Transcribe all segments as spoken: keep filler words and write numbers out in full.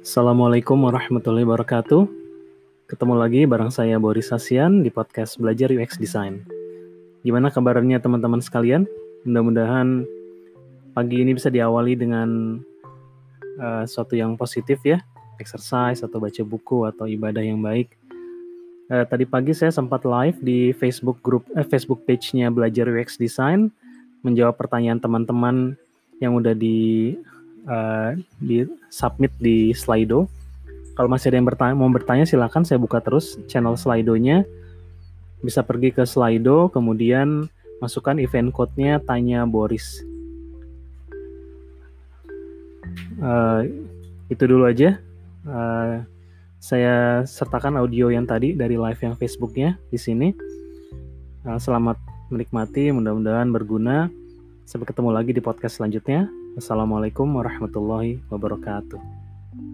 Assalamualaikum warahmatullahi wabarakatuh. Ketemu lagi bareng saya Boris Hasian di podcast Belajar U X Design. Gimana kabarnya teman-teman sekalian? Mudah-mudahan pagi ini bisa diawali dengan uh, sesuatu yang positif ya, exercise atau baca buku atau ibadah yang baik. Uh, tadi pagi saya sempat live di Facebook group, eh, Facebook page-nya Belajar U X Design, menjawab pertanyaan teman-teman yang udah di uh, di submit di Slido. Kalau masih ada yang bertanya, mau bertanya silakan, saya buka terus channel Slido-nya. Bisa pergi ke Slido, kemudian masukkan event code-nya Tanya Boris. Uh, itu dulu aja. Uh, saya sertakan audio yang tadi dari live yang Facebook-nya di sini. Uh, selamat menikmati, mudah-mudahan berguna. Sampai ketemu lagi di podcast selanjutnya. Wassalamualaikum warahmatullahi wabarakatuh.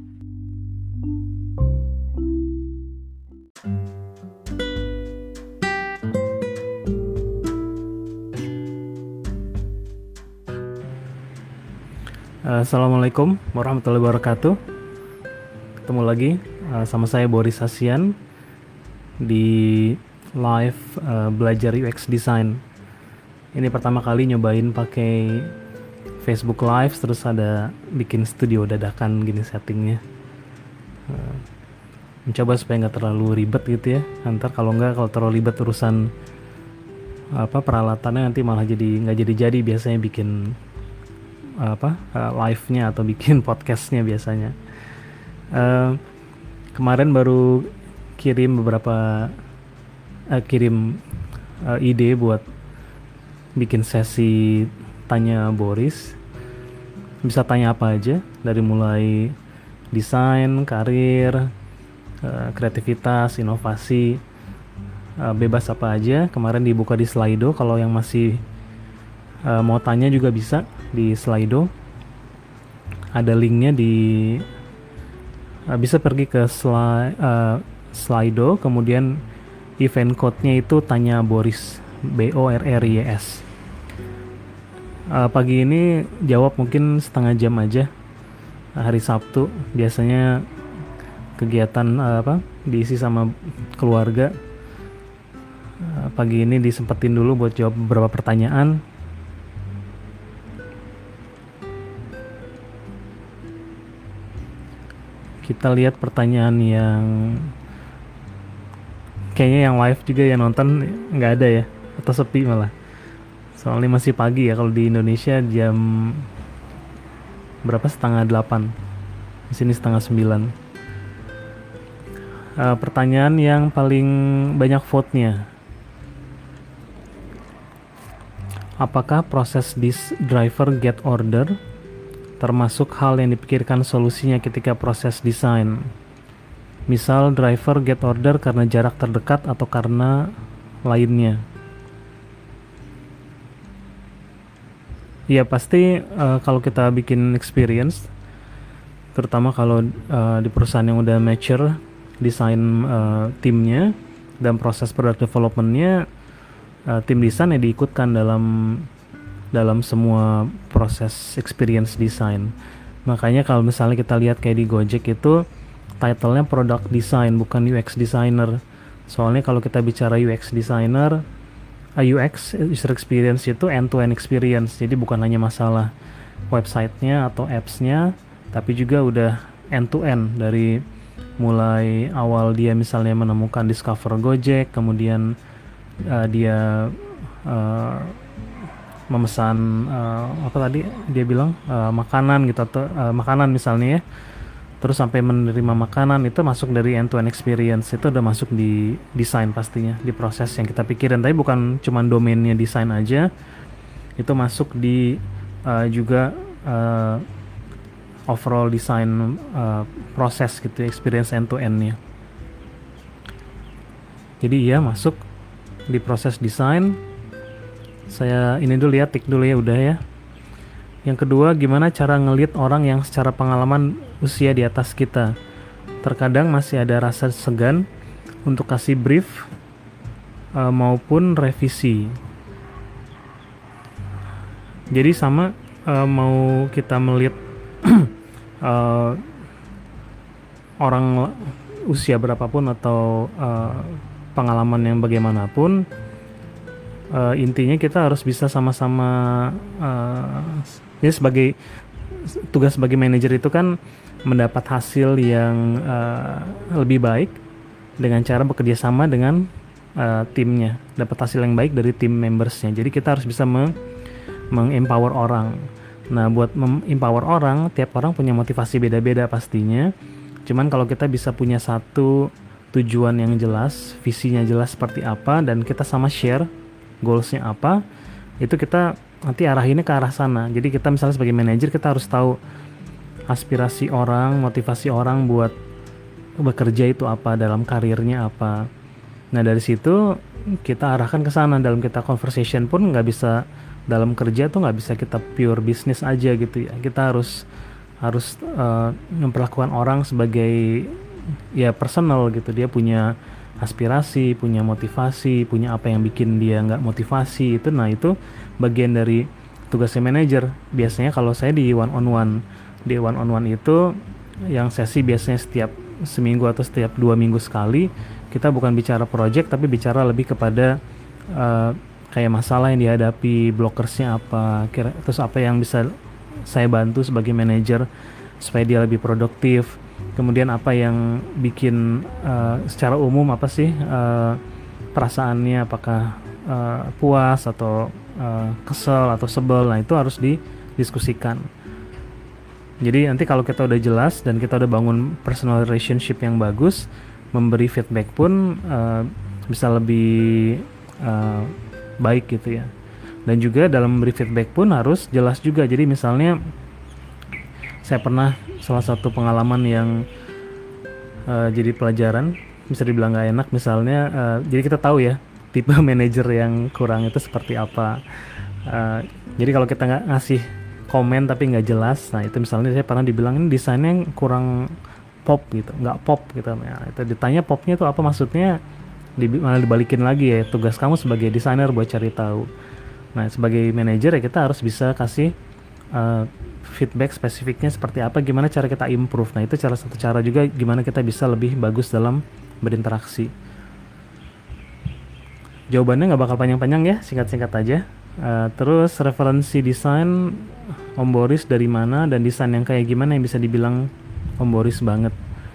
Assalamualaikum warahmatullahi wabarakatuh. Ketemu lagi uh, sama saya Boris Hasian di live uh, Belajar U X Design. Ini pertama kali nyobain pakai Facebook Live, terus ada bikin studio dadakan gini settingnya. Uh, mencoba supaya nggak terlalu ribet gitu ya. Nanti kalau nggak, kalau terlalu ribet urusan apa peralatannya nanti malah jadi nggak jadi-jadi biasanya bikin apa uh, live-nya atau bikin podcast-nya biasanya. Uh, kemarin baru kirim beberapa uh, kirim uh, ide buat bikin sesi tanya Boris. Bisa tanya apa aja, dari mulai desain, karir, uh, kreativitas, inovasi, uh, bebas apa aja. Kemarin dibuka di Slido. Kalau yang masih uh, mau tanya juga bisa di Slido, ada linknya di uh, bisa pergi ke sli, uh, Slido, kemudian event code-nya itu Tanya Boris, B O R R Y S. Uh, pagi ini jawab mungkin setengah jam aja. Hari Sabtu biasanya kegiatan uh, apa diisi sama keluarga. Uh, pagi ini disempetin dulu buat jawab beberapa pertanyaan. Kita lihat pertanyaan yang kayaknya yang live juga yang nonton nggak ada ya, atau sepi malah. Soalnya masih pagi ya, kalau di Indonesia jam berapa, setengah delapan, di sini setengah sembilan. Uh, pertanyaan yang paling banyak vote-nya, apakah proses this driver get order termasuk hal yang dipikirkan solusinya ketika proses desain? Misal driver get order karena jarak terdekat atau karena lainnya. Ya pasti uh, kalau kita bikin experience, terutama kalau uh, di perusahaan yang udah mature desain uh, timnya dan proses product developmentnya, uh, tim desain ya diikutkan dalam dalam semua proses experience design. Makanya kalau misalnya kita lihat kayak di Gojek itu title-nya product design, bukan U X designer. Soalnya kalau kita bicara U X designer, uh, U X user experience itu end-to-end experience. Jadi bukan hanya masalah website-nya atau apps-nya, tapi juga udah end-to-end, dari mulai awal dia misalnya menemukan discover Gojek, kemudian uh, dia uh, memesan uh, apa tadi dia bilang uh, makanan gitu, atau uh, makanan misalnya ya, terus sampai menerima makanan, itu masuk dari end to end experience. Itu udah masuk di desain pastinya, di proses yang kita pikirin. Tapi bukan cuma domainnya desain aja, itu masuk di uh, juga uh, overall design uh, proses gitu, experience end to endnya. Jadi iya masuk di proses desain. Saya ini dulu ya, tik dulu ya, udah ya. Yang kedua, gimana cara ngelihat orang yang secara pengalaman usia di atas kita? Terkadang masih ada rasa segan untuk kasih brief uh, maupun revisi. Jadi sama uh, mau kita melihat uh, orang usia berapapun atau uh, pengalaman yang bagaimanapun, uh, intinya kita harus bisa sama-sama uh, ya sebagai tugas sebagai manajer itu kan mendapat hasil yang uh, lebih baik dengan cara bekerja sama dengan uh, timnya, dapat hasil yang baik dari tim membersnya. Jadi kita harus bisa meng- mengempower orang. Nah, buat empower orang, tiap orang punya motivasi beda-beda pastinya. Cuman kalau kita bisa punya satu tujuan yang jelas, visinya jelas seperti apa, dan kita sama share goalsnya apa, itu kita nanti arahinnya ke arah sana. Jadi kita misalnya sebagai manajer, kita harus tahu aspirasi orang, motivasi orang buat bekerja itu apa, dalam karirnya apa. Nah, dari situ kita arahkan ke sana. Dalam kita conversation pun nggak bisa, dalam kerja tuh nggak bisa kita pure bisnis aja gitu ya. Kita harus harus uh, memperlakukan orang sebagai ya personal gitu. Dia punya aspirasi, punya motivasi, punya apa yang bikin dia nggak motivasi itu. Nah, itu bagian dari tugasnya manajer. Biasanya kalau saya di one on one, di one on one itu yang sesi biasanya setiap seminggu atau setiap dua minggu sekali. Kita bukan bicara project, tapi bicara lebih kepada uh, kayak masalah yang dihadapi, blockersnya apa, kira, terus apa yang bisa saya bantu sebagai manajer supaya dia lebih produktif. Kemudian apa yang bikin uh, secara umum apa sih uh, perasaannya, apakah uh, puas atau uh, kesel atau sebel. Nah, itu harus didiskusikan. Jadi nanti kalau kita udah jelas dan kita udah bangun personal relationship yang bagus, memberi feedback pun uh, bisa lebih uh, baik gitu ya. Dan juga dalam memberi feedback pun harus jelas juga. Jadi misalnya saya pernah salah satu pengalaman yang uh, jadi pelajaran, bisa dibilang gak enak misalnya, uh, jadi kita tahu ya tipe manajer yang kurang itu seperti apa. Uh, jadi kalau kita nggak ngasih komen tapi nggak jelas, nah itu misalnya saya pernah dibilang ini desainnya kurang pop gitu, nggak pop gitu. Nah, itu ditanya popnya itu apa maksudnya, di, malah dibalikin lagi ya, tugas kamu sebagai desainer buat cari tahu. Nah, sebagai manajer ya kita harus bisa kasih uh, feedback spesifiknya seperti apa, gimana cara kita improve. Nah, itu cara satu cara juga gimana kita bisa lebih bagus dalam berinteraksi. Jawabannya nggak bakal panjang-panjang ya, singkat-singkat aja. Uh, terus referensi desain Om Boris dari mana, dan desain yang kayak gimana yang bisa dibilang Om Boris banget.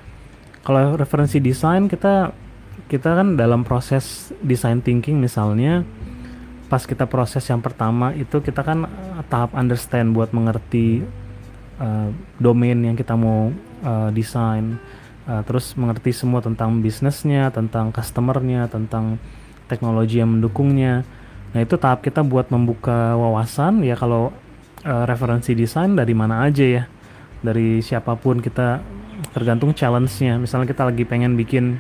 Kalau referensi desain, kita kita kan dalam proses design thinking misalnya, pas kita proses yang pertama itu kita kan uh, tahap understand buat mengerti uh, domain yang kita mau uh, desain, uh, terus mengerti semua tentang bisnisnya, tentang customernya, tentang teknologi yang mendukungnya. Nah, itu tahap kita buat membuka wawasan ya. Kalau uh, referensi desain dari mana aja ya, dari siapapun, kita tergantung challenge-nya. Misalnya kita lagi pengen bikin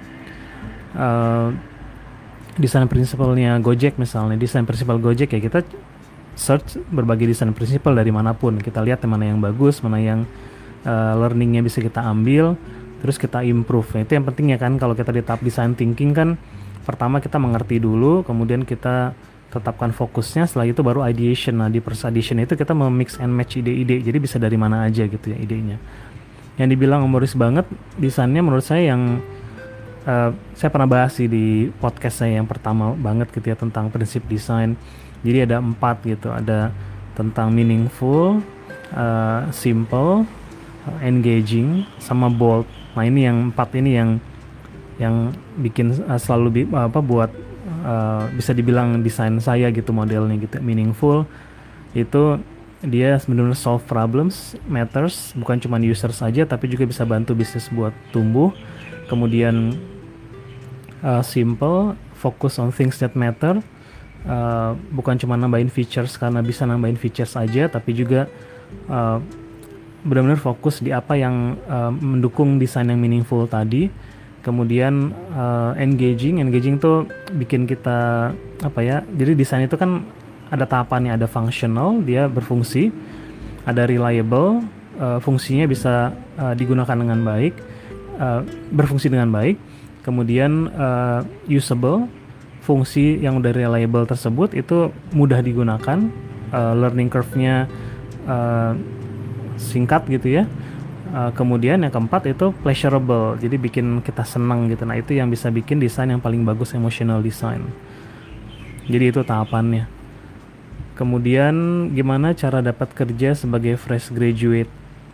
uh, desain prinsipalnya Gojek misalnya, desain prinsipal Gojek ya, kita search berbagai desain prinsipal dari manapun, kita lihat mana yang bagus, mana yang uh, learningnya bisa kita ambil, terus kita improve. Nah, itu yang penting ya kan. Kalau kita di tahap design thinking kan, pertama kita mengerti dulu, kemudian kita tetapkan fokusnya, setelah itu baru ideation. Nah, di proses ideation itu kita memix and match ide-ide, jadi bisa dari mana aja gitu ya idenya. Yang dibilang humoris banget desainnya, menurut saya yang Uh, saya pernah bahas sih di podcast saya yang pertama banget gitu ya, tentang prinsip desain. Jadi ada empat gitu, ada tentang meaningful, uh, simple, uh, engaging, sama bold. Nah, ini yang empat ini yang yang bikin uh, selalu bi- apa buat uh, bisa dibilang desain saya gitu modelnya gitu. Meaningful itu dia sebenarnya solve problems, matters, bukan cuma user saja tapi juga bisa bantu bisnis buat tumbuh. Kemudian Uh, simple, focus on things that matter, uh, bukan cuma nambahin features karena bisa nambahin features aja, tapi juga uh, benar-benar fokus di apa yang uh, mendukung desain yang meaningful tadi. Kemudian uh, engaging, engaging tuh bikin kita apa ya, jadi desain itu kan ada tahapannya, ada functional, dia berfungsi, ada reliable, uh, fungsinya bisa uh, digunakan dengan baik, uh, berfungsi dengan baik. Kemudian uh, usable, fungsi yang udah reliable tersebut itu mudah digunakan, uh, learning curve-nya uh, singkat gitu ya. Uh, kemudian yang keempat itu pleasurable, jadi bikin kita senang gitu. Nah itu yang bisa bikin desain yang paling bagus, emotional design. Jadi itu tahapannya. Kemudian gimana cara dapat kerja sebagai fresh graduate?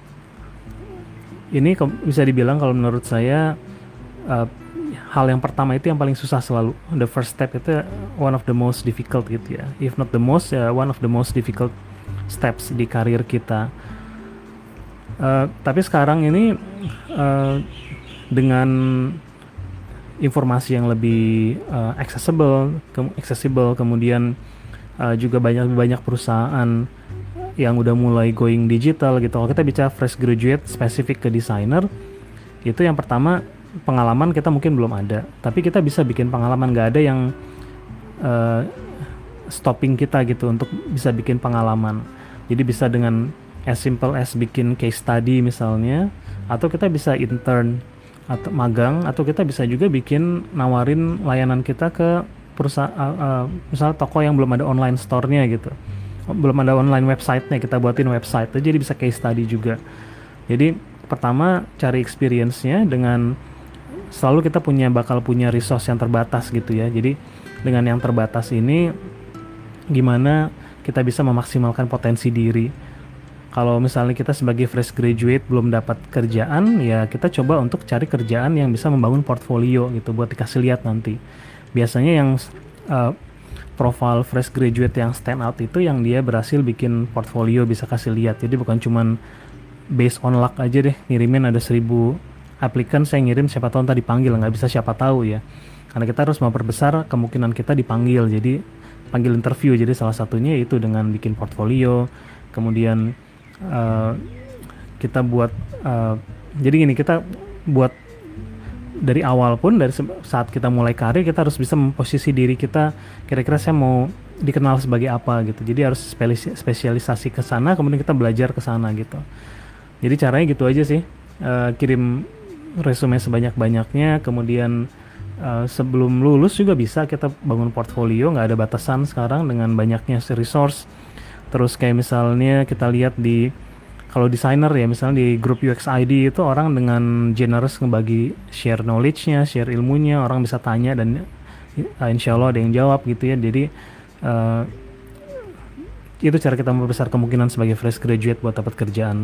Ini bisa dibilang kalau menurut saya uh, hal yang pertama itu yang paling susah selalu. The first step itu one of the most difficult gitu ya. If not the most, ya one of the most difficult steps di karir kita. Uh, tapi sekarang ini uh, dengan informasi yang lebih uh, accessible, ke- accessible, kemudian uh, juga banyak banyak perusahaan yang udah mulai going digital gitu. Kalau kita bicara fresh graduate spesifik ke desainer, itu yang pertama pengalaman kita mungkin belum ada, tapi kita bisa bikin pengalaman. Gak ada yang uh, stopping kita gitu untuk bisa bikin pengalaman. Jadi bisa dengan as simple as bikin case study misalnya, atau kita bisa intern atau magang, atau kita bisa juga bikin nawarin layanan kita ke perusahaan, uh, uh, misalnya toko yang belum ada online store-nya gitu, belum ada online website-nya, kita buatin website, jadi bisa case study juga. Jadi pertama cari experience-nya, dengan selalu kita punya bakal punya resource yang terbatas gitu ya. Jadi dengan yang terbatas ini gimana kita bisa memaksimalkan potensi diri. Kalau misalnya kita sebagai fresh graduate belum dapat kerjaan, ya kita coba untuk cari kerjaan yang bisa membangun portfolio gitu buat dikasih lihat nanti. Biasanya yang uh, profile fresh graduate yang stand out itu yang dia berhasil bikin portfolio bisa kasih lihat. Jadi bukan cuman based on luck aja deh, ngirimin ada seribu applicant, saya ngirim siapa tahu ntar dipanggil, nggak bisa siapa tahu ya. Karena kita harus memperbesar kemungkinan kita dipanggil, jadi panggil interview. Jadi salah satunya itu dengan bikin portfolio, kemudian uh, kita buat uh, jadi gini, kita buat dari awal pun, dari saat kita mulai karir kita harus bisa memposisi diri kita, kira-kira saya mau dikenal sebagai apa gitu. Jadi harus spesialisasi ke sana, kemudian kita belajar ke sana gitu. Jadi caranya gitu aja sih, uh, kirim resume sebanyak-banyaknya, kemudian uh, sebelum lulus juga bisa kita bangun portfolio, nggak ada batasan sekarang dengan banyaknya resource. Terus kayak misalnya kita lihat di, kalau desainer ya misalnya di grup U X I D itu orang dengan generous ngebagi share knowledge-nya, share ilmunya, orang bisa tanya dan uh, insya Allah ada yang jawab gitu ya. Jadi uh, itu cara kita membesar kemungkinan sebagai fresh graduate buat dapat kerjaan.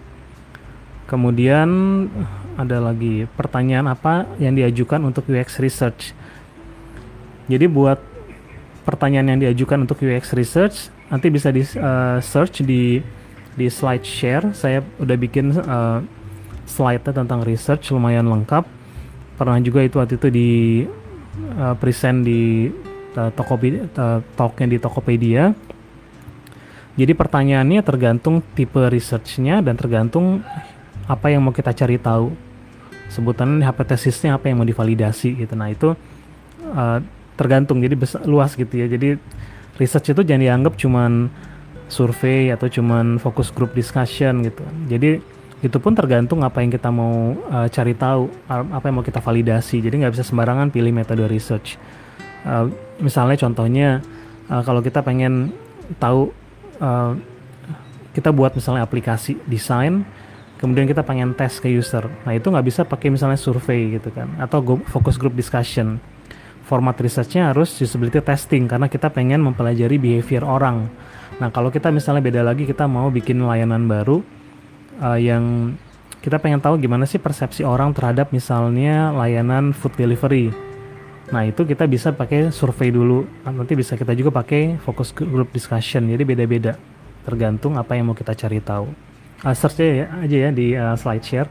Kemudian ada lagi pertanyaan apa yang diajukan untuk U X research. Jadi buat pertanyaan yang diajukan untuk U X research nanti bisa di uh, search di di slide share. Saya udah bikin uh, slide-nya tentang research lumayan lengkap. Pernah juga itu waktu itu di uh, present di uh, Tokopedia, uh, talknya di Tokopedia. Jadi pertanyaannya tergantung tipe research-nya dan tergantung apa yang mau kita cari tahu. Sebutannya hipotesisnya apa yang mau divalidasi gitu. Nah itu uh, tergantung, jadi besar, luas gitu ya. Jadi research itu jangan dianggap cuman survei atau cuman focus group discussion gitu. Jadi itu pun tergantung apa yang kita mau uh, cari tahu, apa yang mau kita validasi. Jadi nggak bisa sembarangan pilih metode research. Uh, misalnya contohnya uh, kalau kita pengen tahu, uh, kita buat misalnya aplikasi desain, kemudian kita pengen tes ke user. Nah itu nggak bisa pakai misalnya survei gitu kan, atau go, focus group discussion. Format researchnya harus usability testing, karena kita pengen mempelajari behavior orang. Nah kalau kita misalnya beda lagi, kita mau bikin layanan baru uh, yang kita pengen tahu gimana sih persepsi orang terhadap misalnya layanan food delivery. Nah itu kita bisa pakai survei dulu, nanti bisa kita juga pakai focus group discussion. Jadi beda-beda, tergantung apa yang mau kita cari tahu. Uh, search aja ya, aja ya di uh, slide share.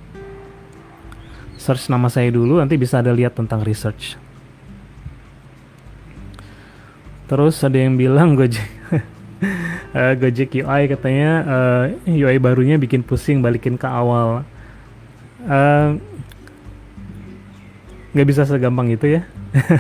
Search nama saya dulu, nanti bisa ada lihat tentang research. Terus ada yang bilang Gojek uh, Gojek U I katanya uh, U I barunya bikin pusing, balikin ke awal. uh, Gak bisa segampang itu ya.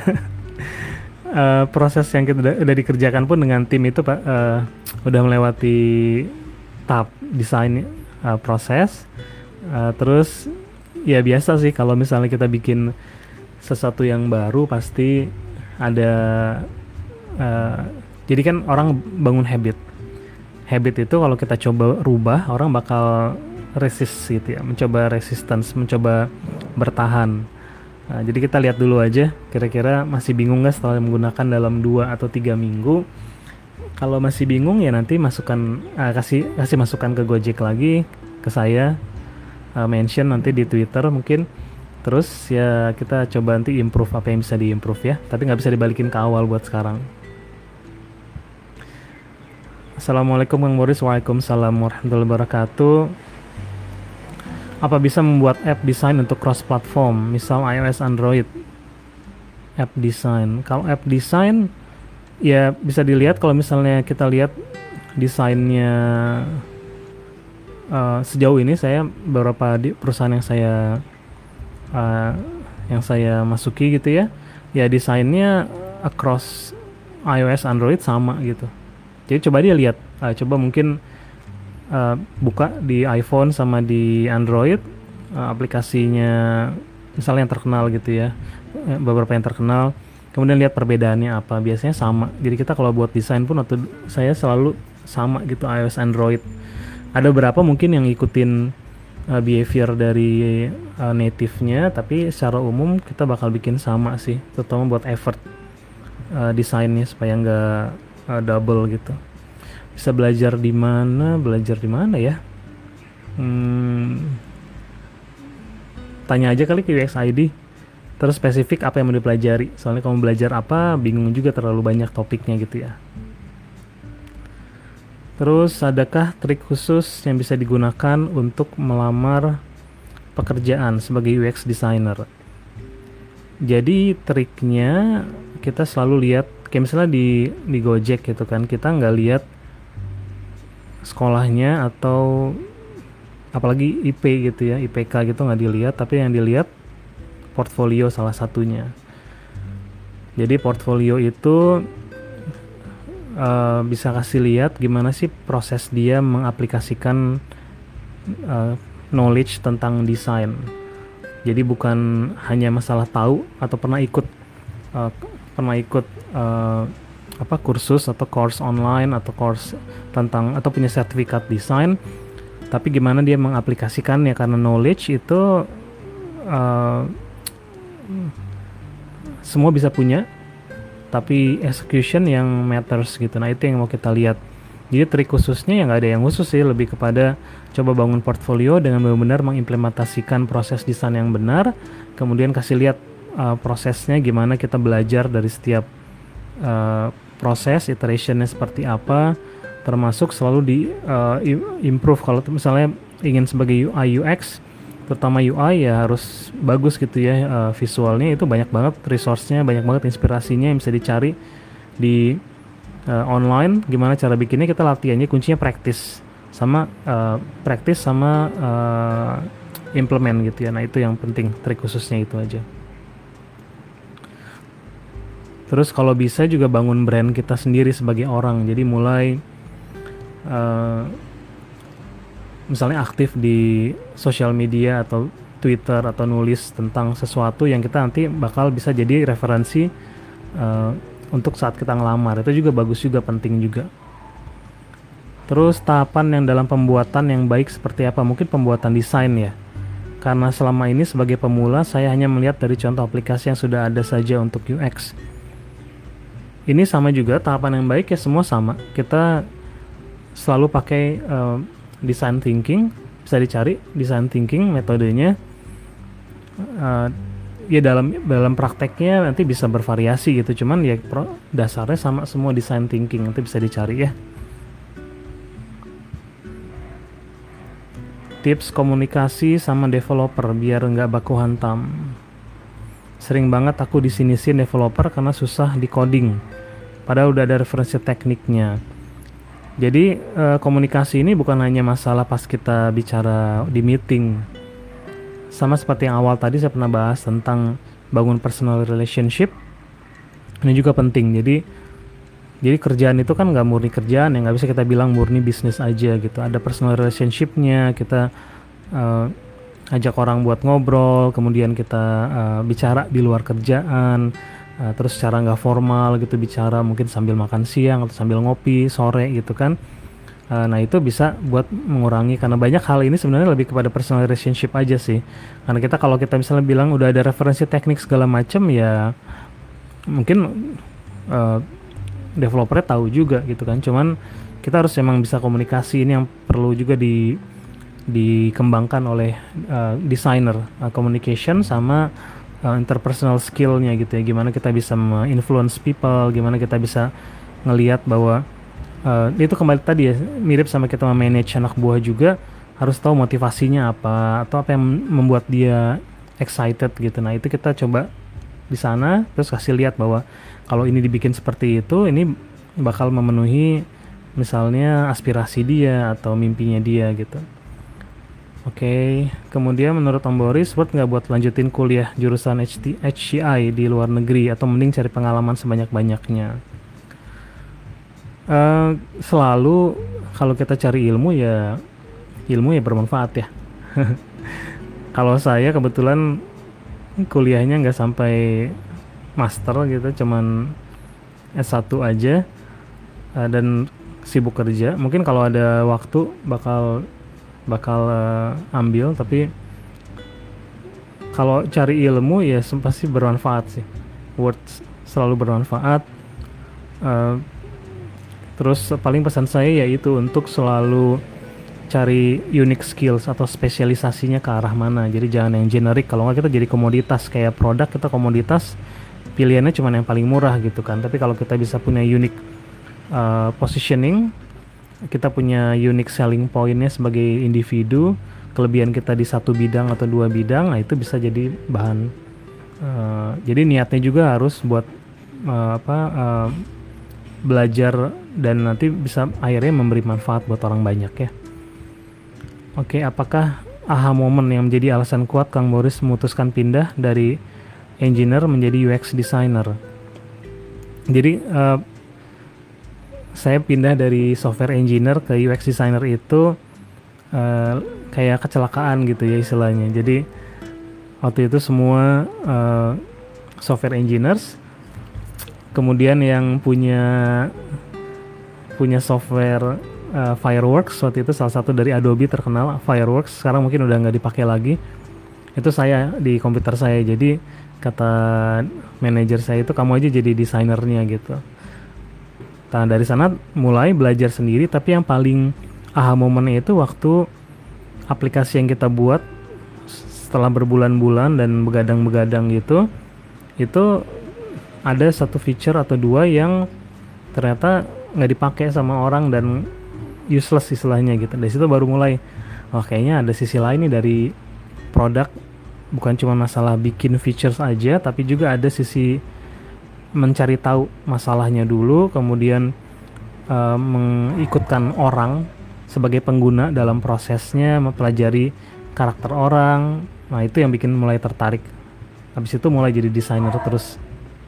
uh, Proses yang kita udah, udah dikerjakan pun dengan tim itu Pak, uh, udah melewati tahap desain uh, proses, uh, terus ya biasa sih kalau misalnya kita bikin sesuatu yang baru pasti ada uh, jadi kan orang bangun habit habit itu kalau kita coba rubah, orang bakal resist gitu ya, mencoba resistance, mencoba bertahan. Nah, jadi kita lihat dulu aja kira-kira masih bingung nggak setelah menggunakan dalam dua atau tiga minggu. Kalau masih bingung ya nanti masukkan uh, kasih kasih masukan ke Gojek lagi, ke saya, uh, mention nanti di Twitter mungkin. Terus ya kita coba nanti improve apa yang bisa diimprove ya, tapi nggak bisa dibalikin ke awal buat sekarang. Assalamualaikum Kang Boris. Waalaikumsalam warahmatullahi wabarakatuh. Apa bisa membuat app design untuk cross platform, misal iOS, Android? App design. Kalau app design ya bisa dilihat kalau misalnya kita lihat desainnya uh, sejauh ini, saya beberapa di perusahaan yang saya uh, yang saya masuki gitu ya, ya desainnya across iOS, Android sama gitu. Jadi coba dia lihat, uh, coba mungkin uh, buka di iPhone sama di Android uh, aplikasinya, misalnya yang terkenal gitu ya, beberapa yang terkenal. Kemudian lihat perbedaannya apa, biasanya sama. Jadi kita kalau buat desain pun atau saya selalu sama gitu iOS, Android. Ada beberapa mungkin yang ngikutin uh, behavior dari uh, native-nya, tapi secara umum kita bakal bikin sama sih, terutama buat effort uh, desainnya supaya nggak uh, double gitu. Bisa belajar di mana? Belajar di mana ya? Hmm, tanya aja kali ke U X I D. Terus spesifik apa yang mau dipelajari. Soalnya kamu belajar apa, bingung juga, terlalu banyak topiknya gitu ya. Terus adakah trik khusus yang bisa digunakan untuk melamar pekerjaan sebagai U X designer? Jadi triknya kita selalu lihat, kayak misalnya di di Gojek gitu kan, kita nggak lihat sekolahnya atau apalagi I P gitu ya, I P K gitu nggak dilihat, tapi yang dilihat portfolio salah satunya. Jadi portfolio itu uh, bisa kasih lihat gimana sih proses dia mengaplikasikan uh, knowledge tentang desain. Jadi bukan hanya masalah tahu atau pernah ikut uh, pernah ikut uh, apa kursus atau course online atau course tentang atau punya sertifikat desain, tapi gimana dia mengaplikasikannya, karena knowledge itu uh, semua bisa punya, tapi execution yang matters gitu. Nah itu yang mau kita lihat. Jadi trik khususnya ya nggak ada yang khusus sih, lebih kepada coba bangun portfolio dengan benar-benar mengimplementasikan proses desain yang benar, kemudian kasih lihat uh, prosesnya gimana kita belajar dari setiap uh, proses, iterationnya seperti apa, termasuk selalu di uh, improve. Kalau misalnya ingin sebagai U I U X, terutama U I ya harus bagus gitu ya, uh, visualnya itu banyak banget resource-nya, banyak banget inspirasinya yang bisa dicari di uh, online. Gimana cara bikinnya, kita latihannya kuncinya praktis sama uh, praktis sama uh, implement gitu ya. Nah itu yang penting, trik khususnya itu aja. Terus kalau bisa juga bangun brand kita sendiri sebagai orang. Jadi mulai uh, misalnya aktif di sosial media atau Twitter atau nulis tentang sesuatu yang kita nanti bakal bisa jadi referensi uh, untuk saat kita ngelamar. Itu juga bagus juga, penting juga. Terus tahapan yang dalam pembuatan yang baik seperti apa? Mungkin pembuatan desain ya. Karena selama ini sebagai pemula saya hanya melihat dari contoh aplikasi yang sudah ada saja untuk U X. Ini sama juga, tahapan yang baik ya semua sama. Kita selalu pakai uh, design thinking, bisa dicari design thinking metodenya. Uh, ya dalam dalam prakteknya nanti bisa bervariasi gitu, cuman ya pro, dasarnya sama semua design thinking, nanti bisa dicari ya. Tips komunikasi sama developer biar nggak baku hantam. Sering banget aku disinisin developer karena susah di coding, padahal udah ada referensi tekniknya. Jadi eh, komunikasi ini bukan hanya masalah pas kita bicara di meeting. Sama seperti yang awal tadi saya pernah bahas tentang bangun personal relationship. Ini juga penting. Jadi jadi kerjaan itu kan nggak murni kerjaan, ya nggak bisa kita bilang murni bisnis aja gitu. Ada personal relationshipnya, kita eh, ajak orang buat ngobrol, kemudian kita uh, bicara di luar kerjaan, uh, terus secara nggak formal gitu bicara, mungkin sambil makan siang atau sambil ngopi sore gitu kan. Uh, nah itu bisa buat mengurangi, karena banyak hal ini sebenarnya lebih kepada personal relationship aja sih. Karena kita kalau kita misalnya bilang udah ada referensi teknik segala macam ya mungkin uh, developernya tahu juga gitu kan. Cuman kita harus emang bisa komunikasi, ini yang perlu juga di dikembangkan oleh uh, designer, uh, communication sama uh, interpersonal skillnya gitu ya. Gimana kita bisa influence people, gimana kita bisa ngelihat bahwa Uh, itu kembali tadi ya, mirip sama kita manage anak buah juga, harus tahu motivasinya apa atau apa yang membuat dia excited gitu. Nah itu kita coba di sana, terus kasih lihat bahwa kalau ini dibikin seperti itu, ini bakal memenuhi misalnya aspirasi dia atau mimpinya dia gitu. Oke, okay. Kemudian menurut Om Boris, worth nggak buat lanjutin kuliah jurusan H C I di luar negeri atau mending cari pengalaman sebanyak-banyaknya? Uh, selalu kalau kita cari ilmu ya ilmu ya bermanfaat ya. Kalau saya kebetulan kuliahnya nggak sampai master gitu, cuman S satu aja, uh, dan sibuk kerja. Mungkin kalau ada waktu bakal bakal uh, ambil, tapi kalau cari ilmu ya pasti bermanfaat sih, worth, selalu bermanfaat. Uh, Terus paling pesan saya yaitu untuk selalu cari unique skills atau spesialisasinya ke arah mana. Jadi jangan yang generik, kalau nggak kita jadi komoditas, kayak produk kita komoditas, pilihannya cuma yang paling murah gitu kan. Tapi kalau kita bisa punya unique uh, positioning, kita punya unique selling pointnya sebagai individu, kelebihan kita di satu bidang atau dua bidang, nah itu bisa jadi bahan. Uh, jadi niatnya juga harus buat uh, apa uh, belajar dan nanti bisa akhirnya memberi manfaat buat orang banyak ya. Oke, apakah aha moment yang menjadi alasan kuat Kang Boris memutuskan pindah dari engineer menjadi U X designer? Jadi uh, saya pindah dari software engineer ke U X designer itu uh, kayak kecelakaan gitu ya istilahnya. Jadi waktu itu semua uh, software engineers, kemudian yang punya punya software uh, Fireworks, waktu itu salah satu dari Adobe terkenal, Fireworks sekarang mungkin udah nggak dipakai lagi. Itu saya di komputer saya, jadi kata manajer saya itu kamu aja jadi desainernya gitu. Nah dari sana mulai belajar sendiri, tapi yang paling aha momennya itu waktu aplikasi yang kita buat setelah berbulan-bulan dan begadang-begadang gitu, itu ada satu feature atau dua yang ternyata nggak dipakai sama orang dan useless istilahnya gitu. Dari situ baru mulai, oh kayaknya ada sisi lain nih dari produk, bukan cuma masalah bikin features aja, tapi juga ada sisi mencari tahu masalahnya dulu, kemudian uh, mengikutkan orang sebagai pengguna dalam prosesnya, mempelajari karakter orang. Nah itu yang bikin mulai tertarik. Habis itu mulai jadi desainer terus.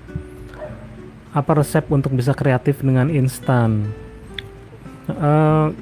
Apa resep untuk bisa kreatif dengan instan? Uh,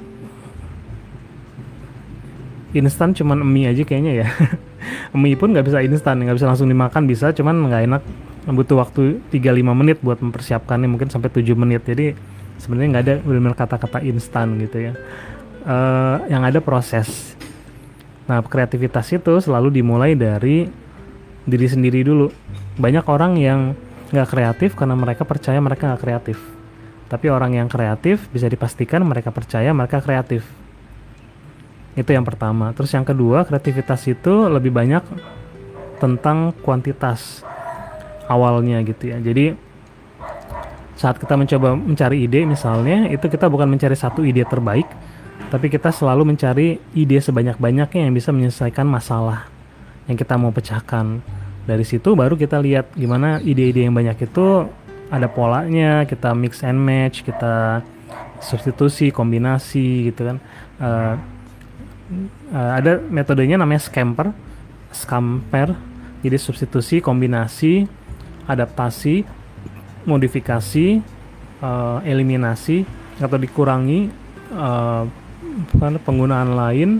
instan cuman mie aja kayaknya ya. Mie pun nggak bisa instan, nggak bisa langsung dimakan, bisa, cuman nggak enak, butuh waktu tiga sampai lima menit buat mempersiapkannya, mungkin sampai tujuh menit. Jadi sebenarnya nggak ada benar-benar kata-kata instan gitu ya. Uh, yang ada proses. Nah kreativitas itu selalu dimulai dari diri sendiri dulu. Banyak orang yang nggak kreatif karena mereka percaya mereka nggak kreatif, tapi orang yang kreatif bisa dipastikan mereka percaya mereka kreatif. Itu yang pertama. Terus yang kedua, kreativitas itu lebih banyak tentang kuantitas awalnya gitu ya. Jadi saat kita mencoba mencari ide misalnya, itu kita bukan mencari satu ide terbaik, tapi kita selalu mencari ide sebanyak-banyaknya yang bisa menyelesaikan masalah yang kita mau pecahkan. Dari situ baru kita lihat gimana ide-ide yang banyak itu ada polanya, kita mix and match, kita substitusi, kombinasi gitu kan. Uh, uh, ada metodenya namanya scamper, scamper. Jadi substitusi, kombinasi, adaptasi, modifikasi, uh, eliminasi atau dikurangi uh, penggunaan lain,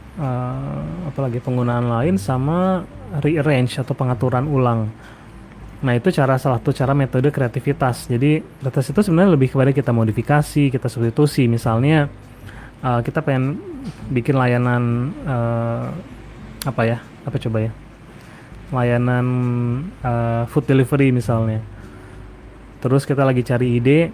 uh, apalagi penggunaan lain sama rearrange atau pengaturan ulang. Nah itu cara salah satu cara metode kreativitas. Jadi kreativitas itu sebenarnya lebih kepada kita modifikasi, kita substitusi. Misalnya uh, kita pengen bikin layanan uh, apa ya? Apa coba ya? Layanan uh, food delivery misalnya. Terus kita lagi cari ide,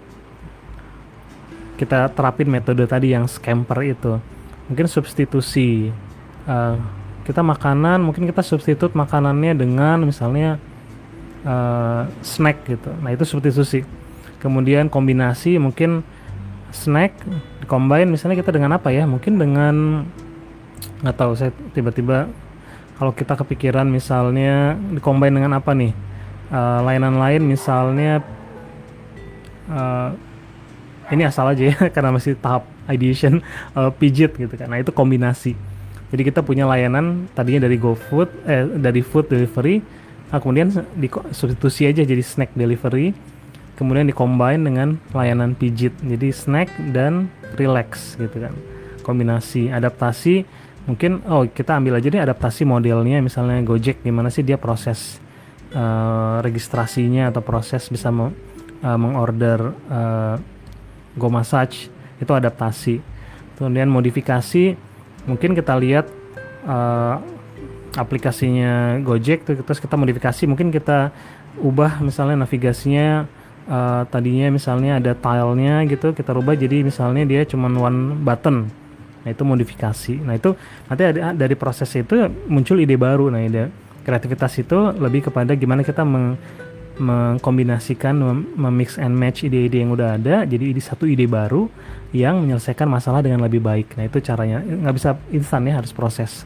kita terapin metode tadi yang scamper itu. Mungkin substitusi. Uh, kita makanan, mungkin kita substitut makanannya dengan misalnya uh, snack gitu. Nah itu substitusi. Kemudian kombinasi, mungkin snack combine misalnya kita dengan apa ya? Mungkin dengan, nggak tahu, saya tiba-tiba kalau kita kepikiran misalnya combine dengan apa nih? Uh, layanan lain misalnya uh, ini asal aja ya karena masih tahap ideation, uh, pijit gitu kan. Nah itu kombinasi. Jadi kita punya layanan tadinya dari GoFood, eh dari food delivery, nah kemudian di substitusi aja jadi snack delivery, kemudian dicombine dengan layanan pijit, jadi snack dan relax gitu kan. Kombinasi, adaptasi, mungkin oh kita ambil aja deh adaptasi modelnya, misalnya Gojek gimana sih dia proses uh, registrasinya atau proses bisa me, uh, mengorder uh, Go Massage, itu adaptasi. Kemudian modifikasi, mungkin kita lihat uh, aplikasinya Gojek terus kita modifikasi, mungkin kita ubah misalnya navigasinya, uh, tadinya misalnya ada tilenya gitu, kita rubah jadi misalnya dia cuma one button. Nah itu modifikasi. Nah itu nanti ada, dari proses itu muncul ide baru. Nah ide kreativitas itu lebih kepada gimana kita meng, mengkombinasikan, mem, mix and match ide-ide yang udah ada jadi ide, satu ide baru yang menyelesaikan masalah dengan lebih baik. Nah itu caranya, nggak bisa instan ya, harus proses.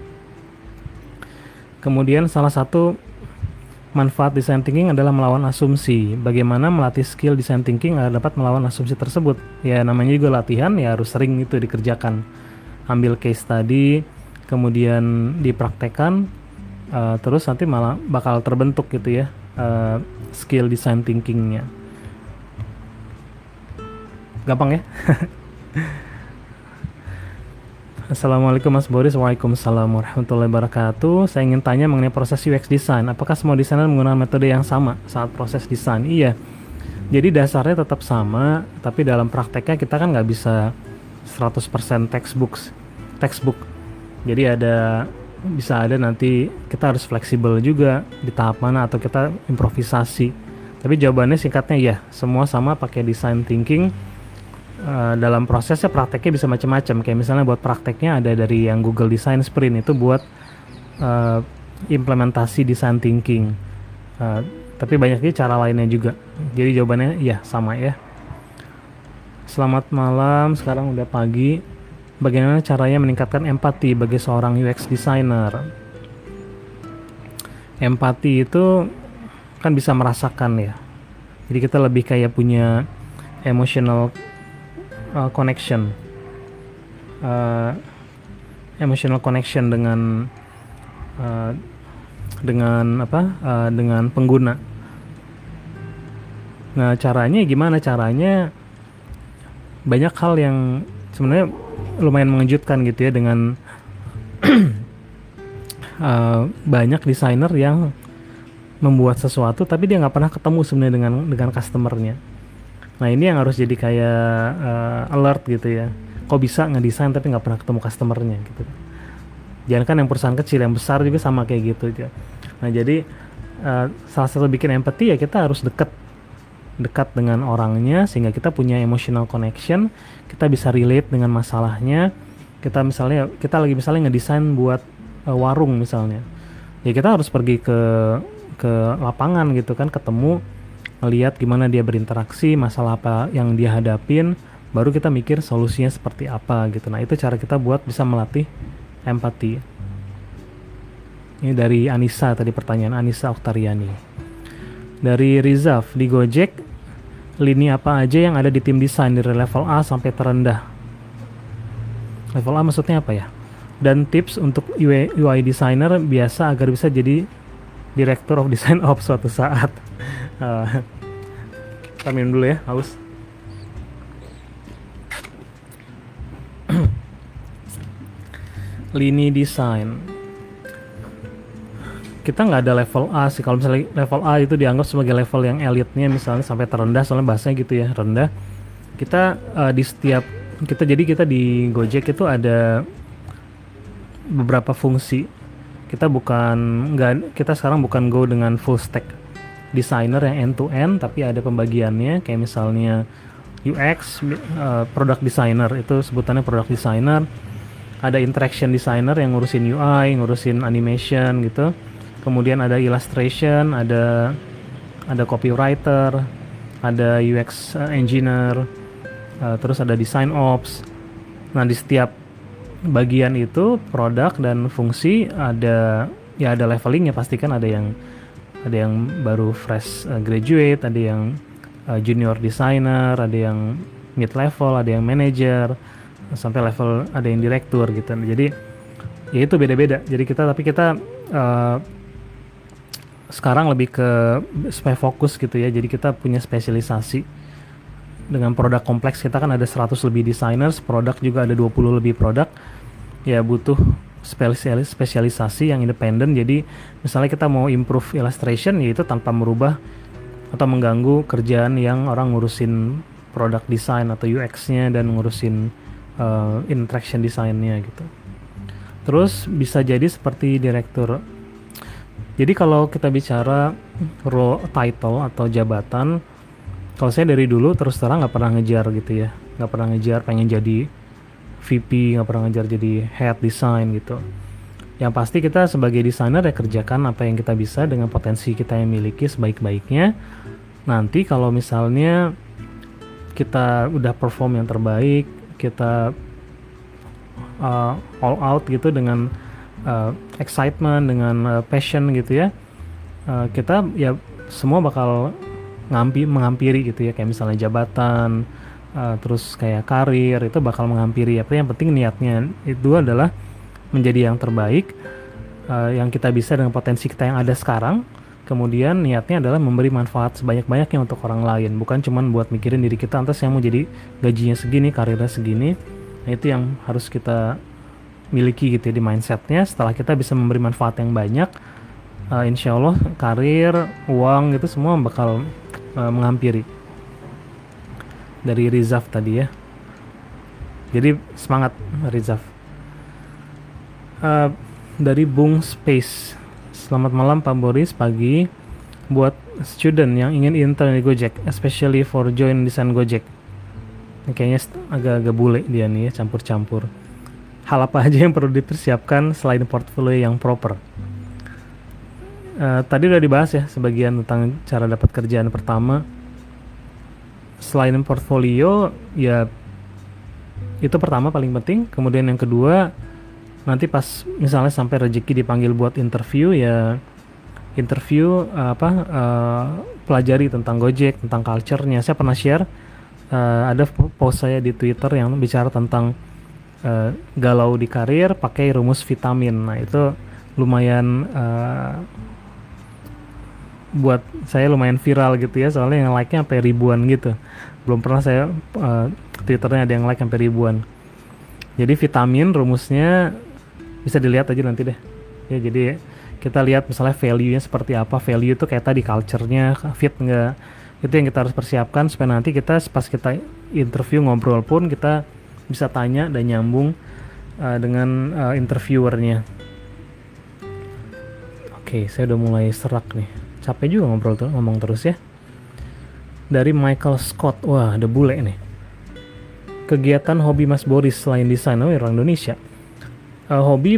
Kemudian salah satu manfaat design thinking adalah melawan asumsi. Bagaimana melatih skill design thinking agar dapat melawan asumsi tersebut? Ya namanya juga latihan, ya harus sering itu dikerjakan. Ambil case study, kemudian dipraktekkan, uh, terus nanti malah bakal terbentuk gitu ya uh, skill design thinkingnya. Gampang ya. Assalamualaikum Mas Boris. Waalaikumsalam warahmatullahi wabarakatuh. Saya ingin tanya mengenai proses U X design. Apakah semua desainer menggunakan metode yang sama saat proses desain? Iya. Jadi dasarnya tetap sama, tapi dalam prakteknya kita kan nggak bisa seratus persen textbooks, textbook. Jadi ada, bisa ada nanti kita harus fleksibel juga di tahap mana, atau kita improvisasi. Tapi jawabannya singkatnya ya, semua sama pakai design thinking. Uh, dalam prosesnya prakteknya bisa macam-macam. Kayak misalnya buat prakteknya ada dari yang Google Design Sprint, itu buat uh, implementasi design thinking. Uh, tapi banyak juga cara lainnya juga. Jadi jawabannya ya sama ya. Selamat malam, sekarang udah pagi. Bagaimana caranya meningkatkan empati bagi seorang U X designer? Empati itu kan bisa merasakan ya. Jadi kita lebih kayak punya emotional Uh, connection, uh, emotional connection dengan uh, dengan apa? Uh, dengan pengguna. Nah caranya gimana? Caranya banyak hal yang sebenarnya lumayan mengejutkan gitu ya, dengan uh, banyak desainer yang membuat sesuatu tapi dia nggak pernah ketemu sebenarnya dengan dengan customernya. Nah ini yang harus jadi kayak uh, alert gitu ya. Kok bisa ngedesain tapi nggak pernah ketemu customernya gitu. Jangan kan yang perusahaan kecil, yang besar juga sama kayak gitu aja. Nah jadi uh, salah satu bikin empati ya kita harus dekat dekat dengan orangnya, sehingga kita punya emotional connection, kita bisa relate dengan masalahnya. Kita misalnya kita lagi misalnya ngedesain buat uh, warung misalnya, ya kita harus pergi ke ke lapangan gitu kan, ketemu, ngelihat gimana dia berinteraksi, masalah apa yang dia hadapin, baru kita mikir solusinya seperti apa gitu. Nah itu cara kita buat bisa melatih empati. Ini dari Anissa tadi, pertanyaan Anissa Oktariani. Dari Rizaf, di Gojek lini apa aja yang ada di tim desain dari level A sampai terendah? Level A maksudnya apa ya? Dan tips untuk U I designer biasa agar bisa jadi Director of Design of suatu saat. uh, Kita minum dulu ya, haus. Lini desain. kita nggak ada level A sih. Kalau misalnya level A itu dianggap sebagai level yang elitnya, misalnya sampai terendah, soalnya bahasanya gitu ya, rendah. Kita uh, di setiap kita jadi kita di Gojek itu ada beberapa fungsi. Kita bukan nggak kita sekarang bukan go dengan full stack designer yang end to end, tapi ada pembagiannya kayak misalnya U X, uh, product designer itu sebutannya product designer. Ada interaction designer yang ngurusin U I, ngurusin animation gitu. Kemudian ada illustration, ada ada copywriter, ada U X uh, engineer, uh, terus ada design ops. Nah, di setiap bagian itu produk dan fungsi ada ya ada levelingnya, pastikan ada yang ada yang baru fresh uh, graduate, ada yang uh, junior designer, ada yang mid level, ada yang manager, sampai level ada yang direktur gitu. Jadi ya itu beda-beda. Jadi kita tapi kita uh, sekarang lebih ke supaya fokus gitu ya. Jadi kita punya spesialisasi. Dengan produk kompleks kita kan ada seratus lebih designers, produk juga ada dua puluh lebih produk. Ya butuh spesialis spesialisasi yang independen. Jadi misalnya kita mau improve illustration, yaitu tanpa merubah atau mengganggu kerjaan yang orang ngurusin produk design atau U X-nya dan ngurusin uh, interaction design-nya gitu. Terus bisa jadi seperti direktur. Jadi kalau kita bicara role title atau jabatan, kalau saya dari dulu terus terang nggak pernah ngejar gitu ya, nggak pernah ngejar pengen jadi V P, nggak pernah ngejar jadi head design gitu. Yang pasti kita sebagai desainer ya kerjakan apa yang kita bisa dengan potensi kita yang miliki sebaik-baiknya. Nanti kalau misalnya kita udah perform yang terbaik, kita uh, all out gitu dengan uh, excitement, dengan uh, passion gitu ya, uh, kita ya semua bakal ngampi menghampiri gitu ya, kayak misalnya jabatan, uh, terus kayak karir itu bakal menghampiri. Apa yang penting niatnya itu adalah menjadi yang terbaik, uh, yang kita bisa dengan potensi kita yang ada sekarang. Kemudian niatnya adalah memberi manfaat sebanyak-banyaknya untuk orang lain, bukan cuman buat mikirin diri kita, antas yang mau jadi gajinya segini, karirnya segini. Nah itu yang harus kita miliki gitu ya di mindsetnya. Setelah kita bisa memberi manfaat yang banyak, uh, insya Allah karir, uang itu semua bakal uh, menghampiri. Dari Rizaf tadi ya. Jadi semangat Rizaf. Uh, dari Bung Space, selamat malam Pak Boris, pagi. Buat student yang ingin intern di Gojek, especially for join design Gojek. Ini kayaknya agak-agak bule dia nih ya, campur-campur. Hal apa aja yang perlu dipersiapkan selain portfolio yang proper? Uh, tadi udah dibahas ya sebagian tentang cara dapat kerjaan pertama. Selain portfolio ya itu pertama paling penting. Kemudian yang kedua, nanti pas misalnya sampai rezeki dipanggil buat interview ya interview uh, apa uh, pelajari tentang Gojek, tentang culture-nya. Saya pernah share uh, ada post saya di Twitter yang bicara tentang uh, galau di karir pakai rumus vitamin. Nah itu lumayan uh, buat saya lumayan viral gitu ya, soalnya yang like-nya sampai ribuan gitu. Belum pernah saya uh, Twitternya ada yang like sampai ribuan. Jadi vitamin rumusnya bisa dilihat aja nanti deh ya. Jadi kita lihat misalnya value-nya seperti apa. Value itu kayak tadi culture-nya fit nggak, itu yang kita harus persiapkan supaya nanti kita pas kita interview ngobrol pun kita bisa tanya dan nyambung uh, dengan uh, interviewernya. Oke, saya udah mulai serak nih, capek juga ngobrol tuh, ngomong terus ya. Dari Michael Scott, wah ada bule nih. Kegiatan hobi Mas Boris selain desain, oh orang Indonesia. Uh, hobi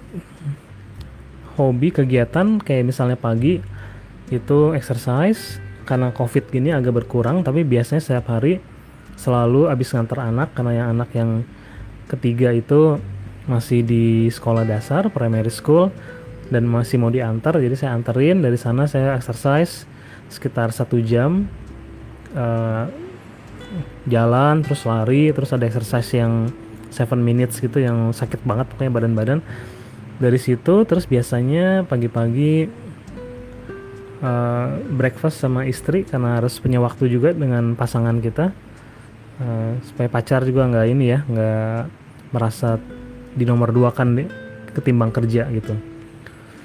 hobi kegiatan kayak misalnya pagi itu exercise, karena covid gini agak berkurang, tapi biasanya setiap hari selalu abis nganter anak, karena yang anak yang ketiga itu masih di sekolah dasar primary school dan masih mau diantar, jadi saya anterin. Dari sana saya exercise sekitar satu jam, uh, jalan terus lari, terus ada exercise yang seven minutes gitu yang sakit banget pokoknya badan-badan. Dari situ terus biasanya pagi-pagi uh, breakfast sama istri, karena harus punya waktu juga dengan pasangan kita, uh, supaya pacar juga nggak ini ya, nggak merasa di nomor dua kan ketimbang kerja gitu.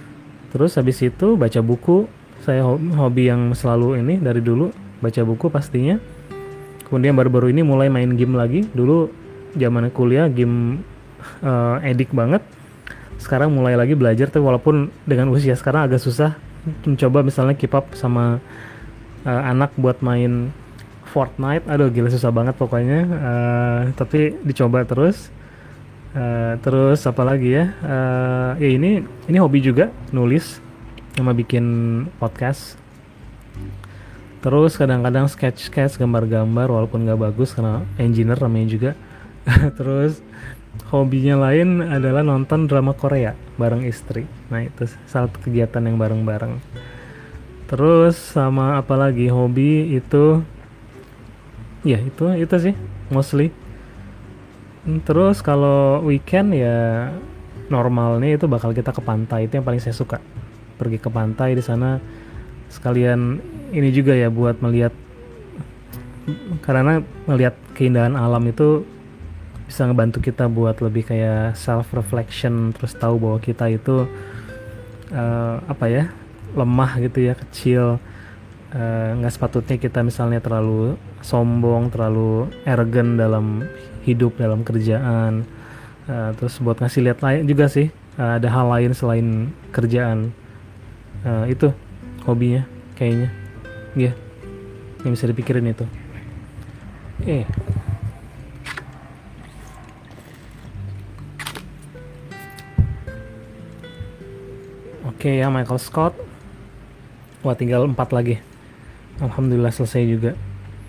Terus habis itu baca buku. Saya hobi yang selalu ini dari dulu, baca buku pastinya. Kemudian baru-baru ini mulai main game lagi. Dulu zaman kuliah game uh, edik banget. Sekarang mulai lagi belajar, tapi walaupun dengan usia sekarang agak susah mencoba misalnya keep up sama uh, anak buat main Fortnite. Aduh gila susah banget pokoknya. Uh, tapi dicoba terus. Uh, terus apa lagi ya? Uh, ya ini ini hobi juga, nulis sama bikin podcast. Terus kadang-kadang sketch-sketch, gambar-gambar walaupun nggak bagus karena engineer namanya juga. Terus hobinya lain adalah nonton drama Korea bareng istri. Nah itu salah satu kegiatan yang bareng-bareng. Terus sama apa lagi hobi itu? Ya itu itu sih mostly. Terus kalau weekend ya normalnya itu bakal kita ke pantai, itu yang paling saya suka. Pergi ke pantai, di sana sekalian ini juga ya buat melihat, karena melihat keindahan alam itu bisa ngebantu kita buat lebih kayak self reflection, terus tahu bahwa kita itu uh, apa ya, lemah gitu ya, kecil, nggak uh, sepatutnya kita misalnya terlalu sombong, terlalu arrogant dalam hidup, dalam kerjaan. Uh, terus buat ngasih lihat lain juga sih, uh, ada hal lain selain kerjaan. Uh, itu hobinya kayaknya ya, yeah, yang bisa dipikirin itu. Eh oke okay, ya Michael Scott. Wah tinggal empat lagi, alhamdulillah selesai juga.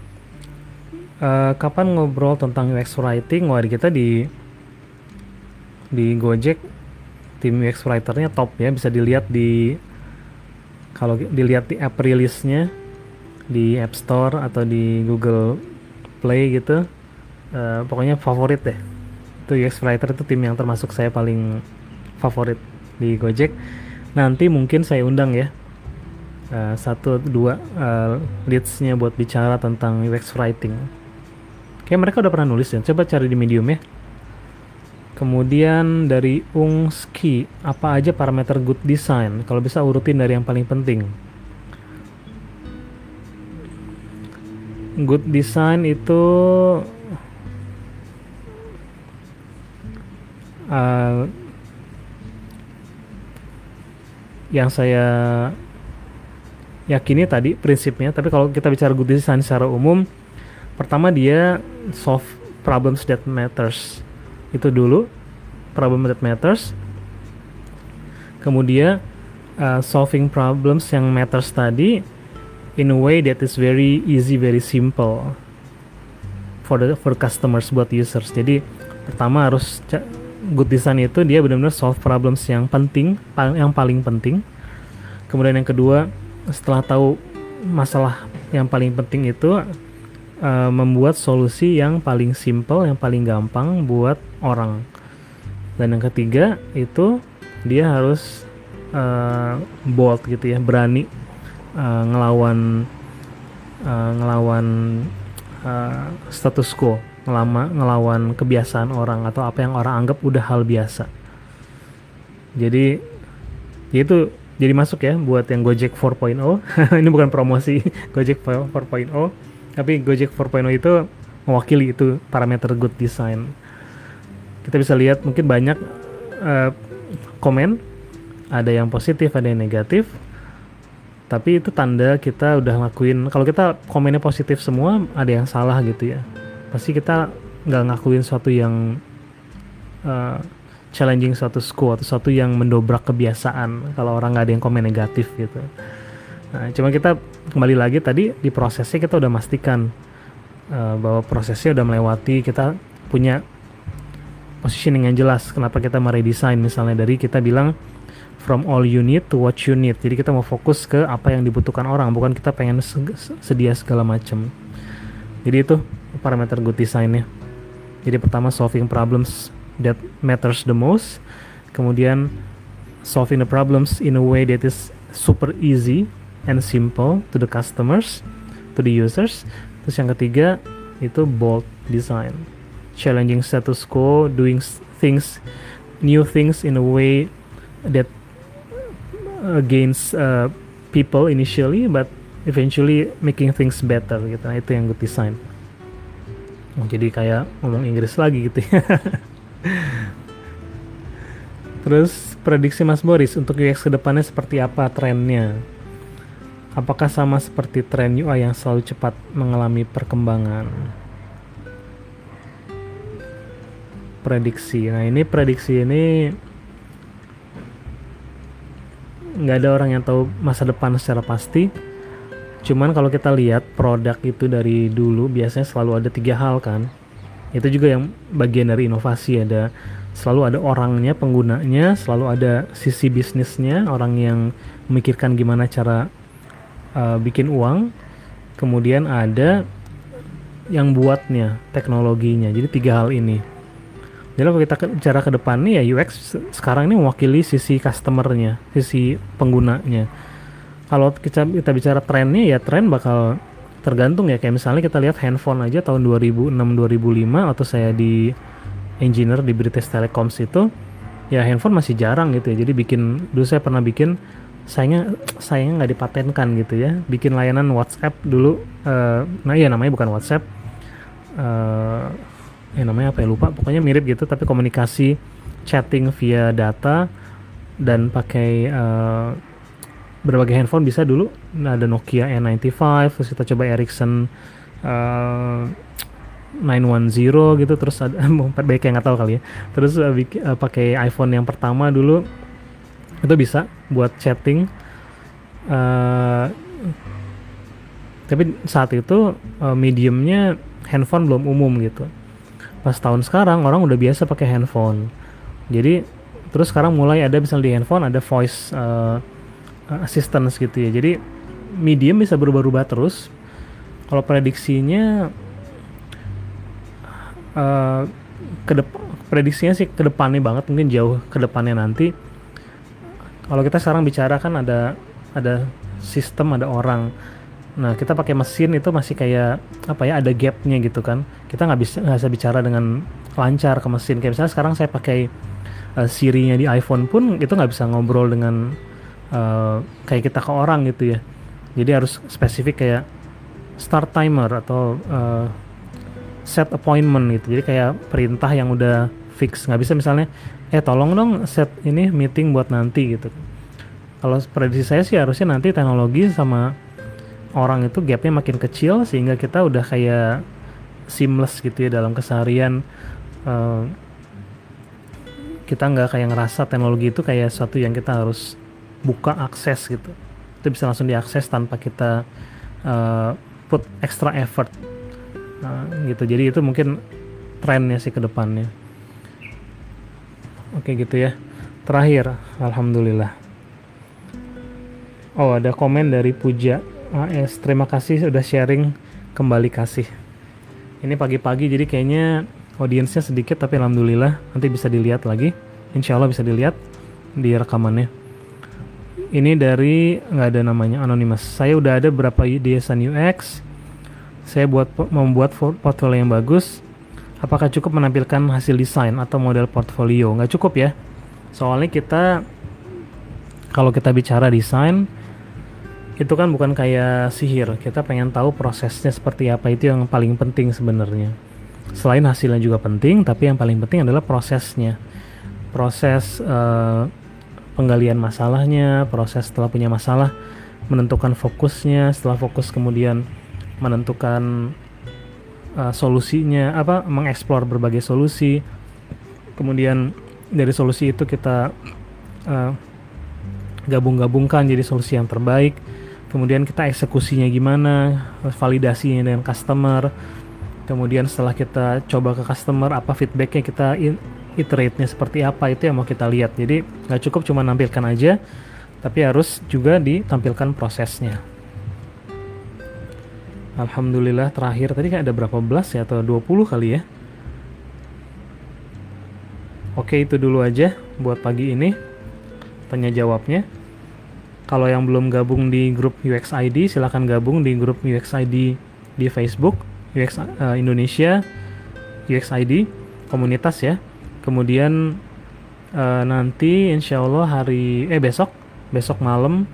Uh, kapan ngobrol tentang U X writing? Wah kita di di Gojek tim U X writernya top ya, bisa dilihat di, kalau dilihat di app release-nya di App Store atau di Google Play gitu, uh, pokoknya favorit deh. Itu U X writer itu tim yang termasuk saya paling favorit di Gojek. Nanti mungkin saya undang ya uh, satu dua uh, leads-nya buat bicara tentang U X writing. Kayak mereka udah pernah nulis ya, coba cari di Medium ya. Kemudian dari Ungski, apa aja parameter good design? Kalau bisa urutin dari yang paling penting. Good design itu uh, yang saya yakini tadi prinsipnya. Tapi kalau kita bicara good design secara umum, pertama dia solve problems that matters. Itu dulu, problem that matters. Kemudian uh, solving problems yang matters tadi in a way that is very easy, very simple for the for customers, buat users. Jadi pertama harus good design itu dia benar-benar solve problems yang penting, yang paling penting. Kemudian yang kedua, setelah tahu masalah yang paling penting itu, Uh, membuat solusi yang paling simple, yang paling gampang buat orang. Dan yang ketiga itu dia harus uh, bold gitu ya, berani uh, ngelawan uh, ngelawan uh, status quo, ngelama, ngelawan kebiasaan orang atau apa yang orang anggap udah hal biasa. Jadi ya itu jadi masuk ya buat yang Gojek empat titik nol. Ini bukan promosi Gojek empat titik nol, tapi Gojek empat titik nol itu mewakili itu parameter good design. Kita bisa lihat mungkin banyak uh, komen, ada yang positif, ada yang negatif. Tapi itu tanda kita udah ngelakuin. Kalau kita komennya positif semua, ada yang salah gitu ya. Pasti kita nggak ngakuin sesuatu yang uh, challenging status quo atau sesuatu yang mendobrak kebiasaan. Kalau orang nggak ada yang komen negatif gitu. Nah, cuma kita kembali lagi tadi di prosesnya kita udah memastikan uh, bahwa prosesnya udah melewati, kita punya positioning yang jelas. Kenapa kita meredesign, misalnya dari kita bilang from all you need to what you need. Jadi kita mau fokus ke apa yang dibutuhkan orang, bukan kita pengen sedia segala macam. Jadi itu parameter good design-nya. Jadi pertama solving problems that matters the most, kemudian solving the problems in a way that is super easy and simple to the customers, to the users. Terus yang ketiga itu bold design, challenging status quo, doing things, new things in a way that against uh, people initially, but eventually making things better gitu. Nah, itu yang good design. Oh, jadi kayak ngomong Inggris lagi gitu ya. Terus prediksi Mas Boris untuk U X kedepannya seperti apa trennya? Apakah sama seperti tren U I yang selalu cepat mengalami perkembangan? Prediksi. Nah ini prediksi ini nggak ada orang yang tahu masa depan secara pasti. Cuman kalau kita lihat produk itu dari dulu biasanya selalu ada tiga hal kan. Itu juga yang bagian dari inovasi, ada selalu ada orangnya, penggunanya, selalu ada sisi bisnisnya, orang yang memikirkan gimana cara uh, bikin uang, kemudian ada yang buatnya, teknologinya. Jadi tiga hal ini. Jadi kalau kita bicara ke depan nih ya U X sekarang ini mewakili sisi customernya, sisi penggunanya. Kalau kita, kita bicara trennya ya tren bakal tergantung ya, kayak misalnya kita lihat handphone aja tahun dua ribu enam dua ribu lima waktu saya di engineer di British Telecoms itu ya handphone masih jarang gitu ya. Jadi bikin, dulu saya pernah bikin, sayangnya sayangnya nggak dipatenkan gitu ya, bikin layanan WhatsApp dulu, uh, nah iya namanya bukan WhatsApp, uh, eh namanya apa ya lupa, pokoknya mirip gitu tapi komunikasi chatting via data dan pakai uh, berbagai handphone bisa dulu. Nah, ada Nokia N sembilan lima, terus kita coba Ericsson uh, sembilan sepuluh gitu, terus ada banyak yang nggak tahu kali ya, terus uh, bikin, uh, pakai iPhone yang pertama dulu itu bisa buat chatting, uh, tapi saat itu uh, mediumnya handphone belum umum gitu. Pas tahun sekarang orang udah biasa pakai handphone, jadi terus sekarang mulai ada misalnya di handphone ada voice uh, assistance gitu ya, jadi medium bisa berubah-ubah terus. Kalau prediksinya uh, kedep- prediksinya sih kedepannya banget, mungkin jauh kedepannya nanti. Kalau kita sekarang bicara kan ada ada sistem, ada orang. Nah kita pakai mesin itu masih kayak apa ya, ada gapnya gitu kan. Kita nggak bisa nggak bisa bicara dengan lancar ke mesin. Kayak misalnya sekarang saya pakai uh, Siri-nya di iPhone pun itu nggak bisa ngobrol dengan uh, kayak kita ke orang gitu ya. Jadi harus spesifik kayak start timer atau uh, set appointment gitu. Jadi kayak perintah yang udah fix. Nggak bisa misalnya eh tolong dong set ini meeting buat nanti gitu. Kalau prediksi saya sih harusnya nanti teknologi sama orang itu gapnya makin kecil sehingga kita udah kayak seamless gitu ya dalam keseharian. Uh, kita nggak kayak ngerasa teknologi itu kayak sesuatu yang kita harus buka akses gitu. Itu bisa langsung diakses tanpa kita uh, put extra effort. Nah, gitu. Jadi itu mungkin trennya sih ke depannya. Oke gitu ya. Terakhir, alhamdulillah. Oh, ada komen dari Puja A S. Terima kasih sudah sharing, kembali kasih. Ini pagi-pagi jadi kayaknya audiensnya sedikit tapi alhamdulillah nanti bisa dilihat lagi. Insya Allah bisa dilihat di rekamannya. Ini dari nggak ada namanya, anonymous. Saya udah ada berapa desain U X. Saya buat membuat portfolio yang bagus. Apakah cukup menampilkan hasil desain atau model portfolio? Nggak cukup ya. Soalnya kita kalau kita bicara desain itu kan bukan kayak sihir. Kita pengen tahu prosesnya seperti apa, itu yang paling penting sebenarnya. Selain hasilnya juga penting, tapi yang paling penting adalah prosesnya. Proses uh, penggalian masalahnya, proses setelah punya masalah, menentukan fokusnya, setelah fokus kemudian menentukan uh, solusinya, apa mengeksplor berbagai solusi, kemudian dari solusi itu kita uh, gabung-gabungkan jadi solusi yang terbaik, kemudian kita eksekusinya gimana, validasinya dengan customer, kemudian setelah kita coba ke customer apa feedbacknya, kita in- iterate-nya seperti apa, itu yang mau kita lihat. Jadi nggak cukup cuma nampilkan aja, tapi harus juga ditampilkan prosesnya. Alhamdulillah terakhir tadi kan ada berapa belas ya, atau dua puluh kali ya. Oke itu dulu aja buat pagi ini tanya jawabnya. Kalau yang belum gabung di grup U X I D silahkan gabung di grup U X I D di Facebook U X uh, Indonesia U X I D komunitas ya. Kemudian uh, nanti insya Allah hari eh besok besok malam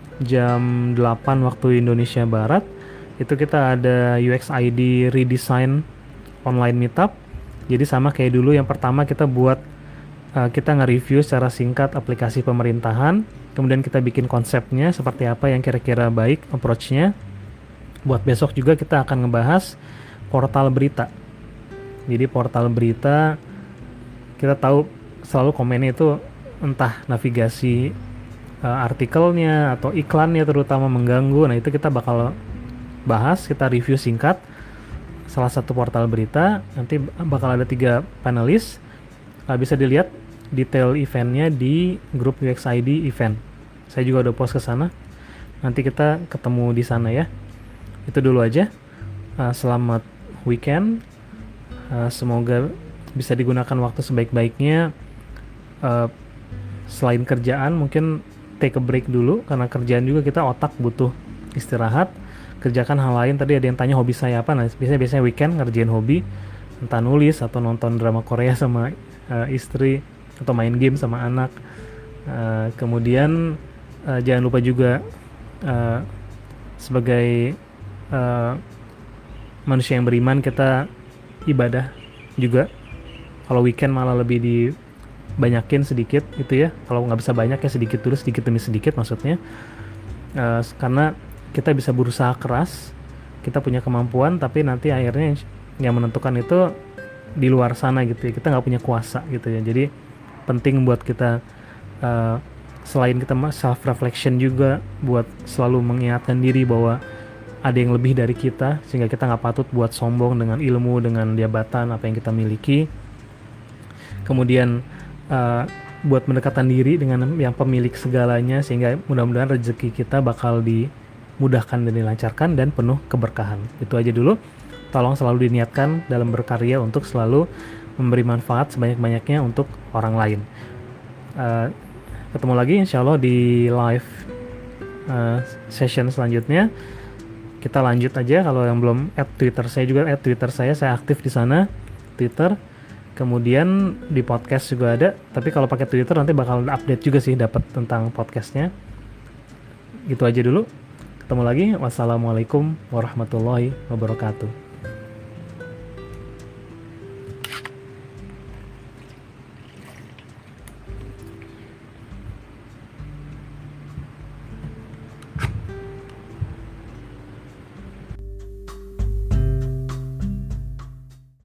jam delapan waktu Indonesia Barat itu kita ada U X I D redesign online meetup. Jadi sama kayak dulu, yang pertama kita buat uh, kita nge-review secara singkat aplikasi pemerintahan, kemudian kita bikin konsepnya seperti apa yang kira-kira baik approach-nya. Buat besok juga kita akan ngebahas portal berita. Jadi portal berita, kita tahu selalu komennya itu entah navigasi uh, artikelnya atau iklannya terutama mengganggu. Nah itu kita bakal bahas, kita review singkat salah satu portal berita. Nanti bakal ada tiga panelis, uh, bisa dilihat detail eventnya di grup U X I D event. Saya juga udah post ke sana. Nanti kita ketemu di sana ya. Itu dulu aja. Uh, selamat weekend. Uh, semoga bisa digunakan waktu sebaik-baiknya. Uh, selain kerjaan mungkin take a break dulu, karena kerjaan juga kita otak butuh istirahat. Kerjakan hal lain. Tadi ada yang tanya hobi saya apa. Nah biasanya biasanya weekend ngerjain hobi, entah nulis atau nonton drama Korea sama uh, istri, atau main game sama anak. Uh, kemudian uh, jangan lupa juga uh, sebagai uh, manusia yang beriman, kita ibadah juga. Kalau weekend malah lebih dibanyakin sedikit gitu ya. Kalau nggak bisa banyak ya sedikit dulu, sedikit demi sedikit maksudnya. Uh, karena kita bisa berusaha keras, kita punya kemampuan, tapi nanti akhirnya yang menentukan itu di luar sana gitu ya. Kita nggak punya kuasa gitu ya. Jadi penting buat kita uh, selain kita self reflection juga, buat selalu mengingatkan diri bahwa ada yang lebih dari kita, sehingga kita nggak patut buat sombong dengan ilmu, dengan jabatan apa yang kita miliki. Kemudian uh, buat mendekatan diri dengan yang pemilik segalanya, sehingga mudah-mudahan rezeki kita bakal dimudahkan dan dilancarkan dan penuh keberkahan. Itu aja dulu. Tolong selalu diniatkan dalam berkarya untuk selalu memberi manfaat sebanyak-banyaknya untuk orang lain. Uh, ketemu lagi insya Allah di live uh, session selanjutnya. Kita lanjut aja. Kalau yang belum add Twitter saya juga, add Twitter saya, saya aktif di sana, Twitter. Kemudian di podcast juga ada. Tapi kalau pakai Twitter nanti bakal update juga sih, dapat tentang podcastnya. Gitu aja dulu. Ketemu lagi. Wassalamualaikum warahmatullahi wabarakatuh.